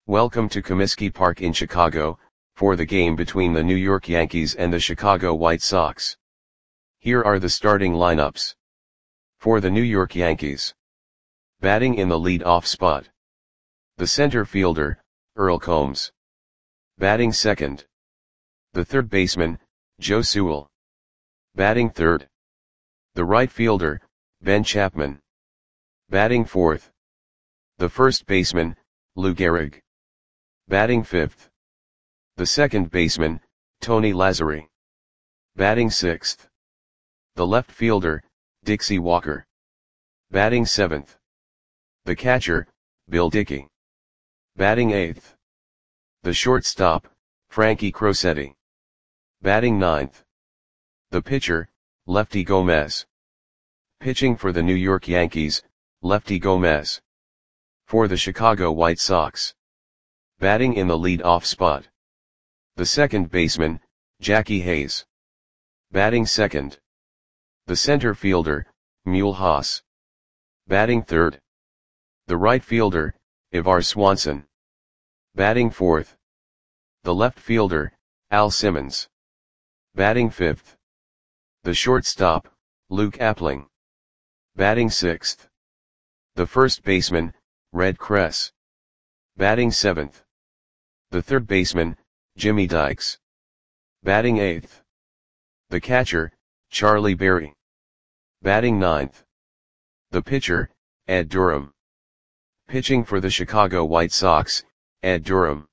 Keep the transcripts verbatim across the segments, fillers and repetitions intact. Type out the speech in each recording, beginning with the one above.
Welcome to Comiskey Park in Chicago, for the game between the New York Yankees and the Chicago White Sox. Here are the starting lineups. For the New York Yankees. Batting in the lead-off spot. The center fielder, Earl Combs. Batting second. The third baseman, Joe Sewell. Batting third. The right fielder, Ben Chapman. Batting fourth. The first baseman, Lou Gehrig. Batting fifth. The second baseman, Tony Lazzeri. Batting sixth. The left fielder, Dixie Walker. Batting seventh. The catcher, Bill Dickey. Batting eighth. The shortstop, Frankie Crosetti. Batting ninth. The pitcher, Lefty Gomez. Pitching for the New York Yankees, Lefty Gomez. For the Chicago White Sox. Batting in the lead-off spot. The second baseman, Jackie Hayes. Batting second. The center fielder, Mule Haas. Batting third. The right fielder, Ivar Swanson. Batting fourth. The left fielder, Al Simmons. Batting fifth. The shortstop, Luke Appling. Batting sixth. The first baseman, Red Kress. Batting seventh. The third baseman, Jimmy Dykes. Batting eighth. The catcher, Charlie Berry. Batting ninth. The pitcher, Ed Durham. Pitching for the Chicago White Sox, Ed Durham.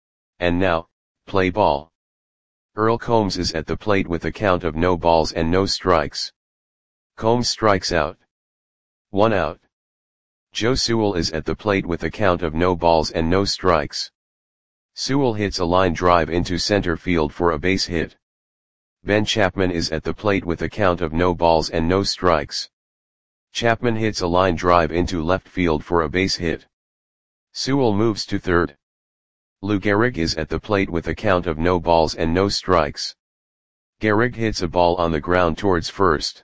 And now, play ball. Earl Combs is at the plate with a count of no balls and no strikes. Combs strikes out. One out. Joe Sewell is at the plate with a count of no balls and no strikes. Sewell hits a line drive into center field for a base hit. Ben Chapman is at the plate with a count of no balls and no strikes. Chapman hits a line drive into left field for a base hit. Sewell moves to third. Lou Gehrig is at the plate with a count of no balls and no strikes. Gehrig hits a ball on the ground towards first.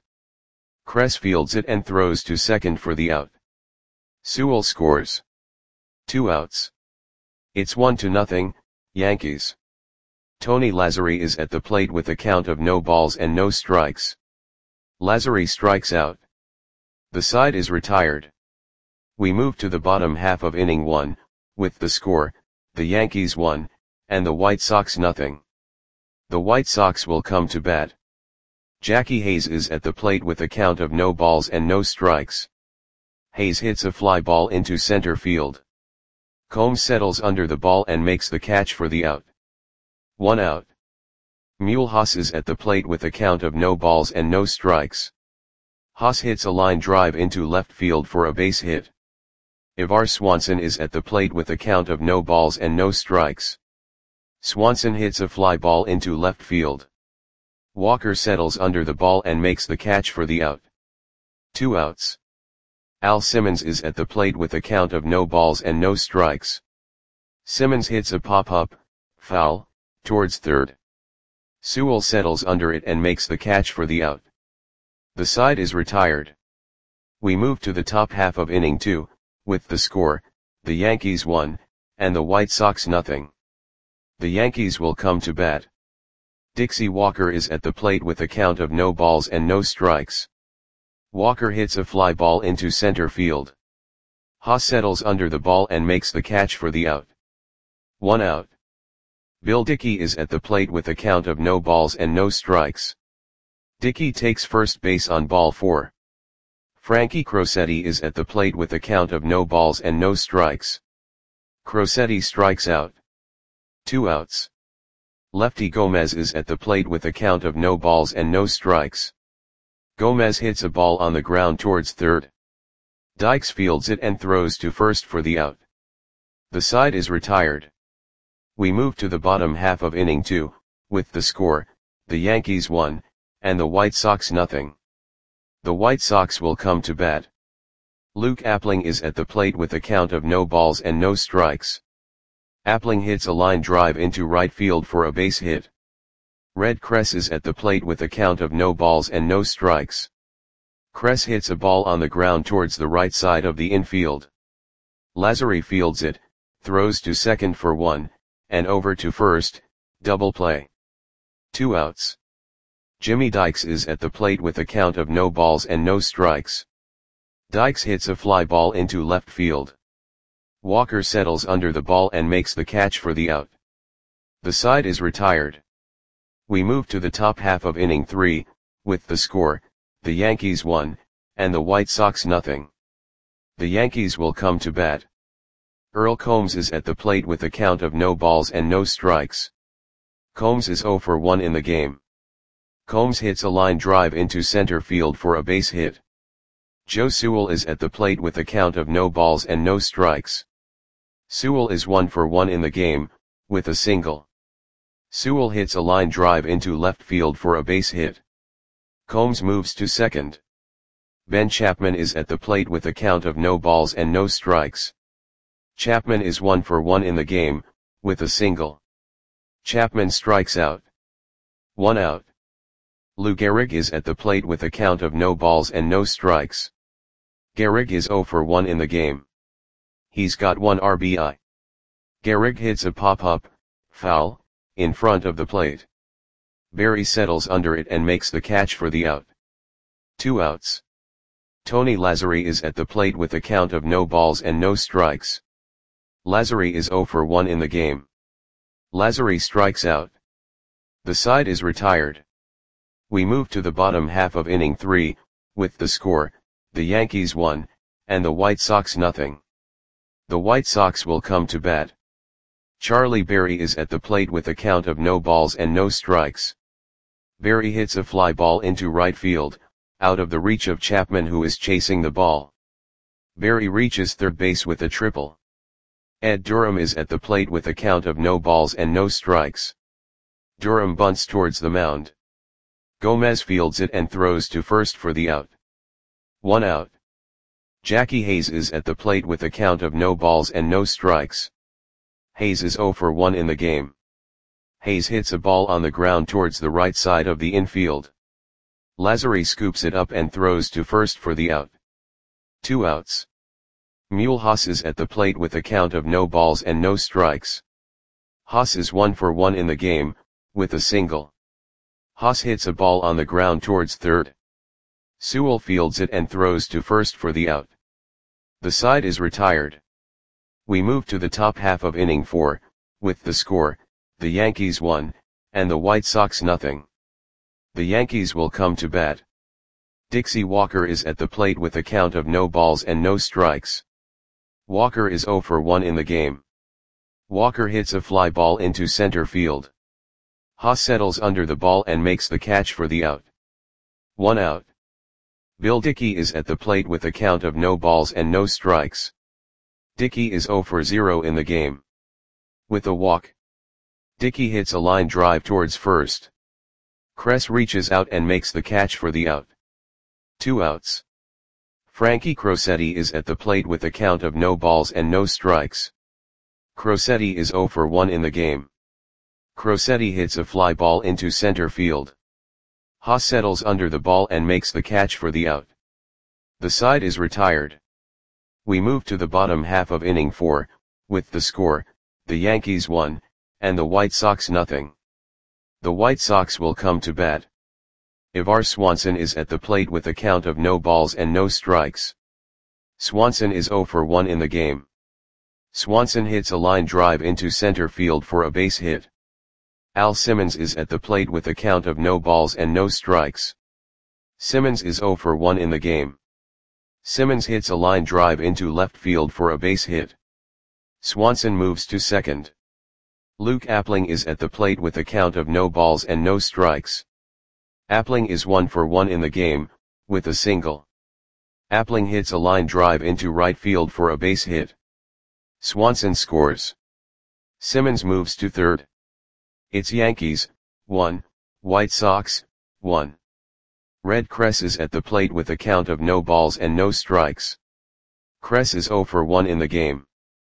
Kress fields it and throws to second for the out. Sewell scores. Two outs. It's one to nothing, Yankees. Tony Lazzeri is at the plate with a count of no balls and no strikes. Lazzeri strikes out. The side is retired. We move to the bottom half of inning one, with the score, the Yankees one, and the White Sox nothing. The White Sox will come to bat. Jackie Hayes is at the plate with a count of no balls and no strikes. Hayes hits a fly ball into center field. Combs settles under the ball and makes the catch for the out. One out. Mule Haas is at the plate with a count of no balls and no strikes. Haas hits a line drive into left field for a base hit. Ivar Swanson is at the plate with a count of no balls and no strikes. Swanson hits a fly ball into left field. Walker settles under the ball and makes the catch for the out. Two outs. Al Simmons is at the plate with a count of no balls and no strikes. Simmons hits a pop-up, foul, towards third. Sewell settles under it and makes the catch for the out. The side is retired. We move to the top half of inning two, with the score, the Yankees one, and the White Sox nothing. The Yankees will come to bat. Dixie Walker is at the plate with a count of no balls and no strikes. Walker hits a fly ball into center field. Haas settles under the ball and makes the catch for the out. One out. Bill Dickey is at the plate with a count of no balls and no strikes. Dickey takes first base on ball four. Frankie Crosetti is at the plate with a count of no balls and no strikes. Crosetti strikes out. Two outs. Lefty Gomez is at the plate with a count of no balls and no strikes. Gomez hits a ball on the ground towards third. Dykes fields it and throws to first for the out. The side is retired. We move to the bottom half of inning two, with the score, the Yankees one, and the White Sox nothing. The White Sox will come to bat. Luke Appling is at the plate with a count of no balls and no strikes. Appling hits a line drive into right field for a base hit. Red Kress is at the plate with a count of no balls and no strikes. Kress hits a ball on the ground towards the right side of the infield. Lazzeri fields it, throws to second for one, and over to first, double play. Two outs. Jimmy Dykes is at the plate with a count of no balls and no strikes. Dykes hits a fly ball into left field. Walker settles under the ball and makes the catch for the out. The side is retired. We move to the top half of inning three, with the score, the Yankees one, and the White Sox nothing. The Yankees will come to bat. Earl Combs is at the plate with a count of no balls and no strikes. Combs is oh for one in the game. Combs hits a line drive into center field for a base hit. Joe Sewell is at the plate with a count of no balls and no strikes. Sewell is one for one in the game, with a single. Sewell hits a line drive into left field for a base hit. Combs moves to second. Ben Chapman is at the plate with a count of no balls and no strikes. Chapman is one for one in the game, with a single. Chapman strikes out. One out. Lou Gehrig is at the plate with a count of no balls and no strikes. Gehrig is oh for one in the game. He's got one R B I. Gehrig hits a pop-up, foul, in front of the plate. Berry settles under it and makes the catch for the out. Two outs. Tony Lazzeri is at the plate with a count of no balls and no strikes. Lazzeri is oh for one in the game. Lazzeri strikes out. The side is retired. We move to the bottom half of inning three, with the score, the Yankees one, and the White Sox nothing. The White Sox will come to bat. Charlie Berry is at the plate with a count of no balls and no strikes. Berry hits a fly ball into right field, out of the reach of Chapman, who is chasing the ball. Berry reaches third base with a triple. Ed Durham is at the plate with a count of no balls and no strikes. Durham bunts towards the mound. Gomez fields it and throws to first for the out. One out. Jackie Hayes is at the plate with a count of no balls and no strikes. Hayes is oh for one in the game. Hayes hits a ball on the ground towards the right side of the infield. Lazzeri scoops it up and throws to first for the out. Two outs. Mule Haas is at the plate with a count of no balls and no strikes. Haas is one for one in the game, with a single. Haas hits a ball on the ground towards third. Sewell fields it and throws to first for the out. The side is retired. We move to the top half of inning four, with the score, the Yankees one, and the White Sox nothing. The Yankees will come to bat. Dixie Walker is at the plate with a count of no balls and no strikes. Walker is oh for one in the game. Walker hits a fly ball into center field. Haas settles under the ball and makes the catch for the out. One out. Bill Dickey is at the plate with a count of no balls and no strikes. Dickey is oh for zero in the game. With a walk. Dickey hits a line drive towards first. Kress reaches out and makes the catch for the out. Two outs. Frankie Crosetti is at the plate with a count of no balls and no strikes. Crosetti is oh for one in the game. Crosetti hits a fly ball into center field. Haas settles under the ball and makes the catch for the out. The side is retired. We move to the bottom half of inning four, with the score, the Yankees one, and the White Sox nothing. The White Sox will come to bat. Ivar Swanson is at the plate with a count of no balls and no strikes. Swanson is oh for one in the game. Swanson hits a line drive into center field for a base hit. Al Simmons is at the plate with a count of no balls and no strikes. Simmons is oh for one in the game. Simmons hits a line drive into left field for a base hit. Swanson moves to second. Luke Appling is at the plate with a count of no balls and no strikes. Appling is one for one in the game, with a single. Appling hits a line drive into right field for a base hit. Swanson scores. Simmons moves to third. It's Yankees, one, White Sox, one. Red Kress is at the plate with a count of no balls and no strikes. Kress is oh for one in the game.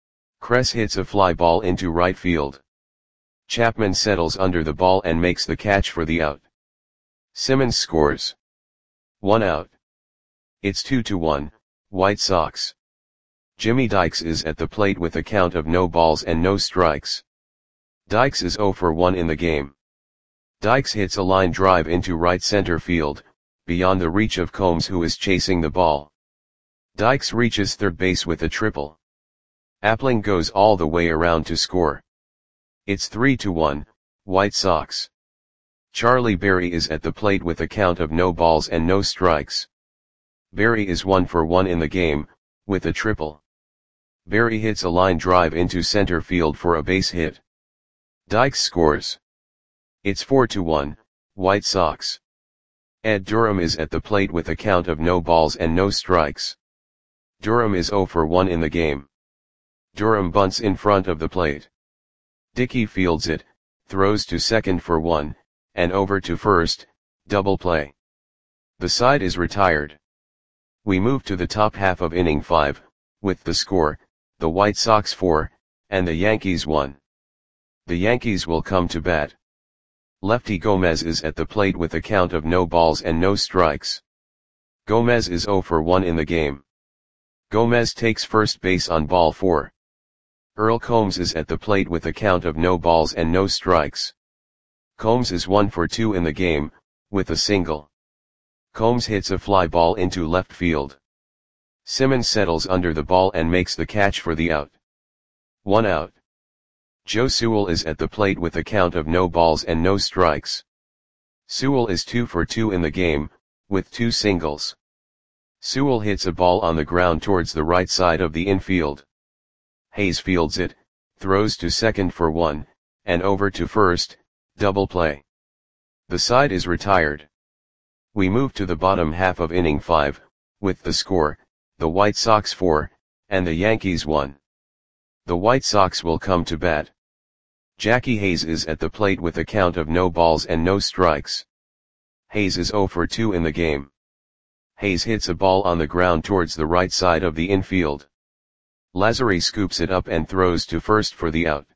Kress hits a fly ball into right field. Chapman settles under the ball and makes the catch for the out. Simmons scores. One out. It's two to one, White Sox. Jimmy Dykes is at the plate with a count of no balls and no strikes. Dykes is zero for one in the game. Dykes hits a line drive into right center field, beyond the reach of Combs, who is chasing the ball. Dykes reaches third base with a triple. Appling goes all the way around to score. It's three to one, White Sox. Charlie Berry is at the plate with a count of no balls and no strikes. Berry is one for one in the game, with a triple. Berry hits a line drive into center field for a base hit. Dykes scores. It's four to one, White Sox. Ed Durham is at the plate with a count of no balls and no strikes. Durham is zero for one in the game. Durham bunts in front of the plate. Dickey fields it, throws to second for one, and over to first, double play. The side is retired. We move to the top half of inning five, with the score, the White Sox four, and the Yankees one. The Yankees will come to bat. Lefty Gomez is at the plate with a count of no balls and no strikes. Gomez is zero for one in the game. Gomez takes first base on ball four. Earl Combs is at the plate with a count of no balls and no strikes. Combs is one for two in the game, with a single. Combs hits a fly ball into left field. Simmons settles under the ball and makes the catch for the out. One out. Joe Sewell is at the plate with a count of no balls and no strikes. Sewell is two for two in the game, with two singles. Sewell hits a ball on the ground towards the right side of the infield. Hayes fields it, throws to second for one, and over to first, double play. The side is retired. We move to the bottom half of inning five, with the score, the White Sox four, and the Yankees one. The White Sox will come to bat. Jackie Hayes is at the plate with a count of no balls and no strikes. Hayes is zero for two in the game. Hayes hits a ball on the ground towards the right side of the infield. Lazary scoops it up and throws to first for the out.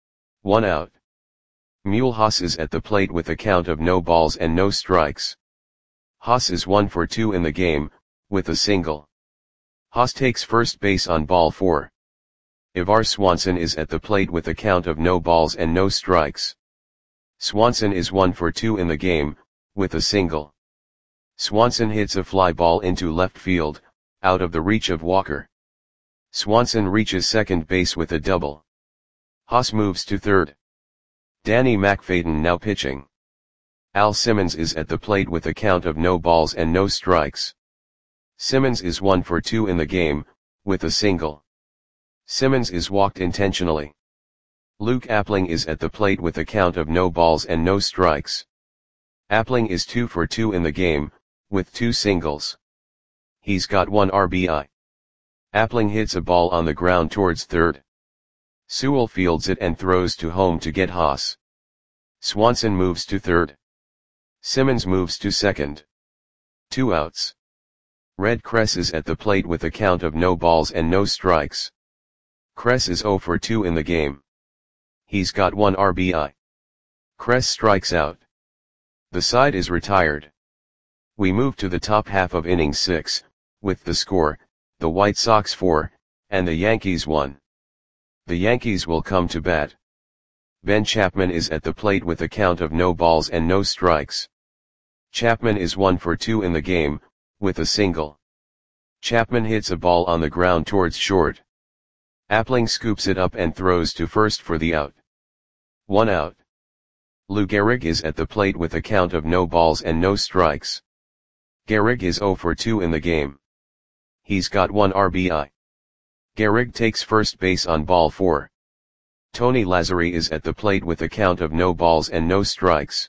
One out. Mulhouse is at the plate with a count of no balls and no strikes. Haas is one for two in the game, with a single. Haas takes first base on ball four. Ivar Swanson is at the plate with a count of no balls and no strikes. Swanson is one for two in the game, with a single. Swanson hits a fly ball into left field, out of the reach of Walker. Swanson reaches second base with a double. Haas moves to third. Danny McFadden now pitching. Al Simmons is at the plate with a count of no balls and no strikes. Simmons is one for two in the game, with a single. Simmons is walked intentionally. Luke Appling is at the plate with a count of no balls and no strikes. Appling is two for two in the game, with two singles. He's got one R B I. Appling hits a ball on the ground towards third. Sewell fields it and throws to home to get Haas. Swanson moves to third. Simmons moves to second. Two outs. Red Kress is at the plate with a count of no balls and no strikes. Kress is zero for two in the game. He's got one R B I. Kress strikes out. The side is retired. We move to the top half of inning six, with the score, the White Sox four, and the Yankees one. The Yankees will come to bat. Ben Chapman is at the plate with a count of no balls and no strikes. Chapman is one for two in the game, with a single. Chapman hits a ball on the ground towards short. Appling scoops it up and throws to first for the out. One out. Lou Gehrig is at the plate with a count of no balls and no strikes. Gehrig is zero for two in the game. He's got one R B I. Gehrig takes first base on ball four. Tony Lazary is at the plate with a count of no balls and no strikes.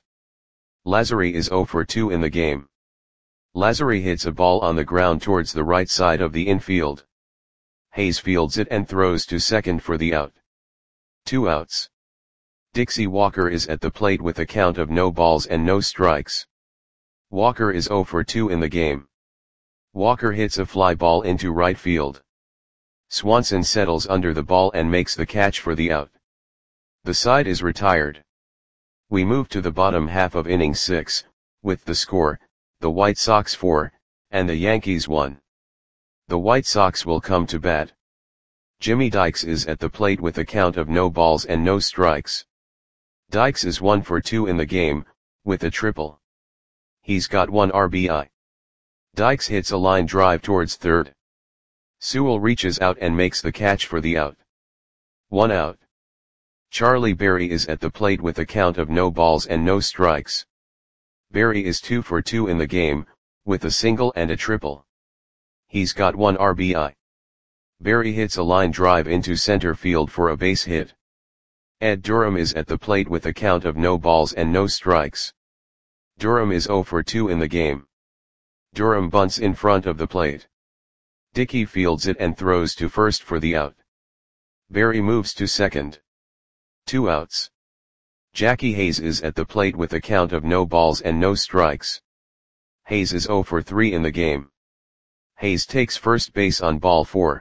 Lazary is zero for two in the game. Lazary hits a ball on the ground towards the right side of the infield. Hayes fields it and throws to second for the out. Two outs. Dixie Walker is at the plate with a count of no balls and no strikes. Walker is zero for two in the game. Walker hits a fly ball into right field. Swanson settles under the ball and makes the catch for the out. The side is retired. We move to the bottom half of inning six, with the score, the White Sox four, and the Yankees one. The White Sox will come to bat. Jimmy Dykes is at the plate with a count of no balls and no strikes. Dykes is one for two in the game, with a triple. He's got one R B I. Dykes hits a line drive towards third. Sewell reaches out and makes the catch for the out. One out. Charlie Berry is at the plate with a count of no balls and no strikes. Berry is two for two in the game, with a single and a triple. He's got one R B I. Berry hits a line drive into center field for a base hit. Ed Durham is at the plate with a count of no balls and no strikes. Durham is zero for two in the game. Durham bunts in front of the plate. Dickey fields it and throws to first for the out. Berry moves to second. Two outs. Jackie Hayes is at the plate with a count of no balls and no strikes. Hayes is zero for three in the game. Hayes takes first base on ball four.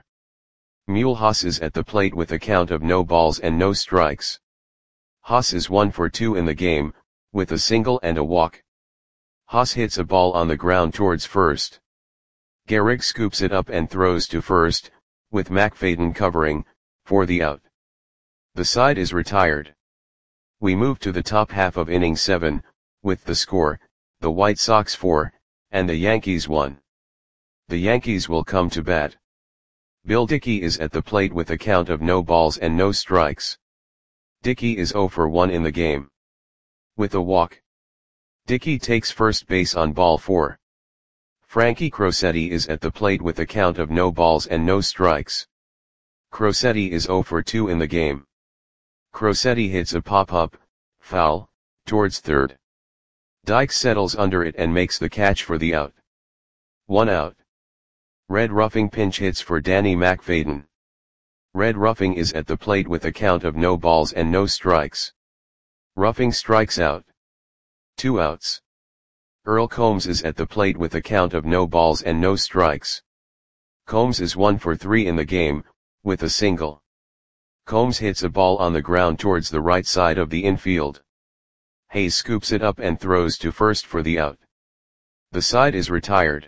Mule Haas is at the plate with a count of no balls and no strikes. Haas is one for two in the game, with a single and a walk. Haas hits a ball on the ground towards first. Gehrig scoops it up and throws to first, with McFadden covering, for the out. The side is retired. We move to the top half of inning seven, with the score, the White Sox four, and the Yankees one. The Yankees will come to bat. Bill Dickey is at the plate with a count of no balls and no strikes. Dickey is zero for one in the game. With a walk. Dickey takes first base on ball four. Frankie Crosetti is at the plate with a count of no balls and no strikes. Crosetti is zero for two in the game. Crosetti hits a pop-up, foul, towards third. Dykes settles under it and makes the catch for the out. One out. Red Ruffing pinch hits for Danny McFadden. Red Ruffing is at the plate with a count of no balls and no strikes. Ruffing strikes out. Two outs. Earl Combs is at the plate with a count of no balls and no strikes. Combs is one for three in the game, with a single. Combs hits a ball on the ground towards the right side of the infield. Hayes scoops it up and throws to first for the out. The side is retired.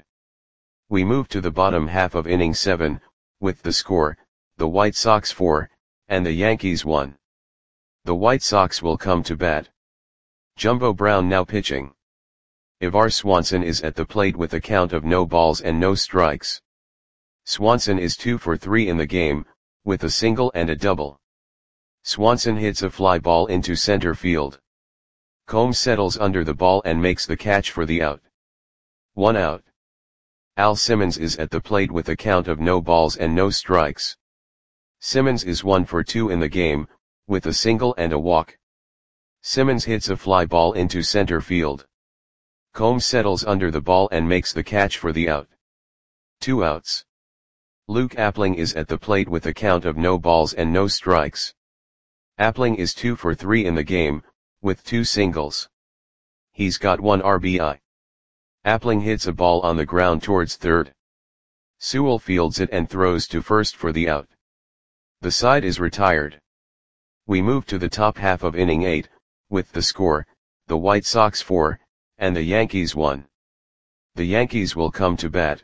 We move to the bottom half of inning seven, with the score, the White Sox four, and the Yankees one. The White Sox will come to bat. Jumbo Brown now pitching. Ivar Swanson is at the plate with a count of no balls and no strikes. Swanson is two for three in the game, with a single and a double. Swanson hits a fly ball into center field. Combs settles under the ball and makes the catch for the out. One out. Al Simmons is at the plate with a count of no balls and no strikes. Simmons is one for two in the game, with a single and a walk. Simmons hits a fly ball into center field. Combs settles under the ball and makes the catch for the out. Two outs. Luke Appling is at the plate with a count of no balls and no strikes. Appling is two for three in the game, with two singles. He's got one R B I. Appling hits a ball on the ground towards third. Sewell fields it and throws to first for the out. The side is retired. We move to the top half of inning eight, with the score, the White Sox four, and the Yankees one. The Yankees will come to bat.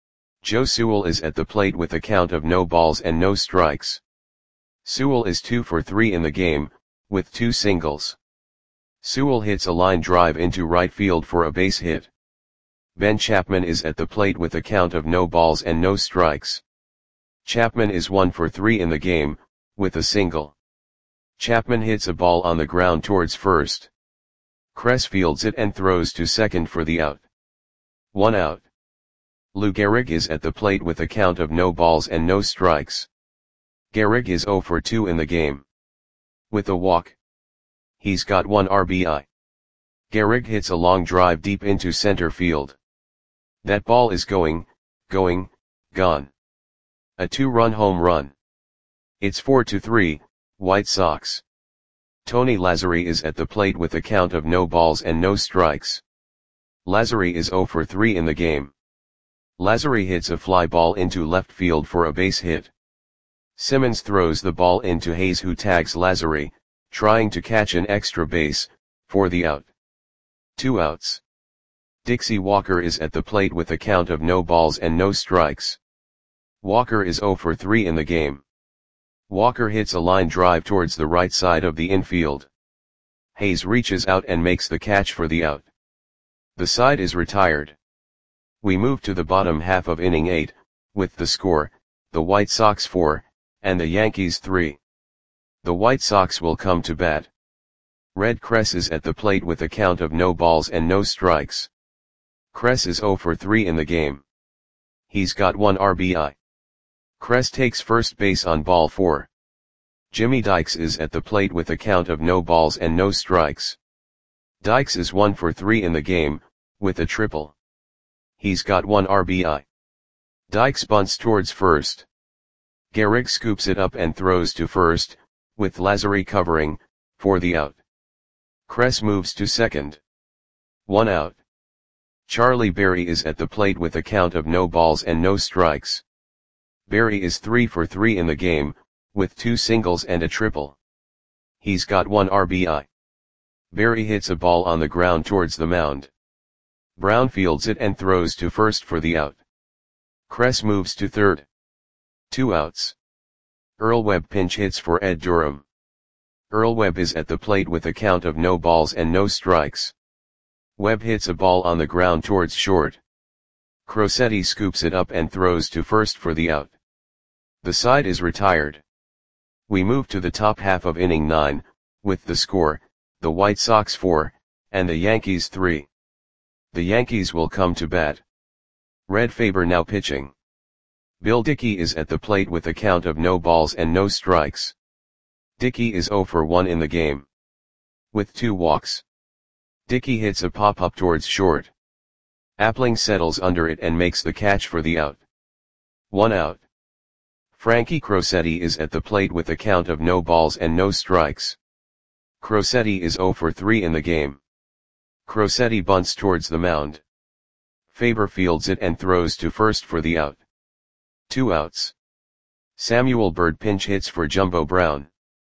Joe Sewell is at the plate with a count of no balls and no strikes. Sewell is two for three in the game, with two singles. Sewell hits a line drive into right field for a base hit. Ben Chapman is at the plate with a count of no balls and no strikes. Chapman is one for three in the game, with a single. Chapman hits a ball on the ground towards first. Kress fields it and throws to second for the out. One out. Lou Gehrig is at the plate with a count of no balls and no strikes. Gehrig is zero for two in the game. With a walk. He's got one R B I. Gehrig hits a long drive deep into center field. That ball is going, going, gone. A two-run home run. It's four to three, White Sox. Tony Lazzeri is at the plate with a count of no balls and no strikes. Lazzeri is zero for three in the game. Lazzeri hits a fly ball into left field for a base hit. Simmons throws the ball into Hayes, who tags Lazzeri, trying to catch an extra base, for the out. Two outs. Dixie Walker is at the plate with a count of no balls and no strikes. Walker is zero for three in the game. Walker hits a line drive towards the right side of the infield. Hayes reaches out and makes the catch for the out. The side is retired. We move to the bottom half of inning eight, with the score, the White Sox four, and the Yankees three. The White Sox will come to bat. Red Kress is at the plate with a count of no balls and no strikes. Kress is oh for three in the game. He's got one R B I. Kress takes first base on ball four. Jimmy Dykes is at the plate with a count of no balls and no strikes. Dykes is one for three in the game, with a triple. He's got one R B I. Dykes bunts towards first. Gehrig scoops it up and throws to first, with Lazary covering, for the out. Kress moves to second. One out. Charlie Berry is at the plate with a count of no balls and no strikes. Berry is three for three in the game, with two singles and a triple. He's got one R B I. Berry hits a ball on the ground towards the mound. Brown fields it and throws to first for the out. Kress moves to third. Two outs. Earl Webb pinch hits for Ed Durham. Earl Webb is at the plate with a count of no balls and no strikes. Webb hits a ball on the ground towards short. Crosetti scoops it up and throws to first for the out. The side is retired. We move to the top half of inning nine, with the score, the White Sox four, and the Yankees three. The Yankees will come to bat. Red Faber now pitching. Bill Dickey is at the plate with a count of no balls and no strikes. Dickey is oh for one in the game. With two walks. Dickey hits a pop-up towards short. Appling settles under it and makes the catch for the out. One out. Frankie Crosetti is at the plate with a count of no balls and no strikes. Crosetti is oh for three in the game. Crosetti bunts towards the mound. Faber fields it and throws to first for the out. Two outs. Samuel Bird pinch hits for Jumbo Brown.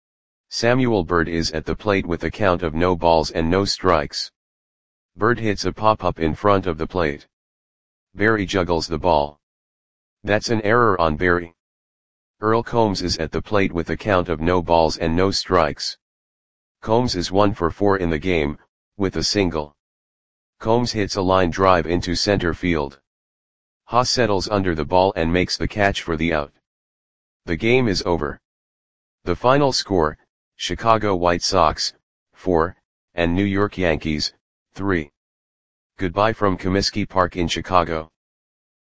Samuel Bird is at the plate with a count of no balls and no strikes. Bird hits a pop-up in front of the plate. Berry juggles the ball. That's an error on Berry. Earl Combs is at the plate with a count of no balls and no strikes. Combs is one for four in the game, with a single. Combs hits a line drive into center field. Haas settles under the ball and makes the catch for the out. The game is over. The final score, Chicago White Sox, four, and New York Yankees, three. Goodbye from Comiskey Park in Chicago.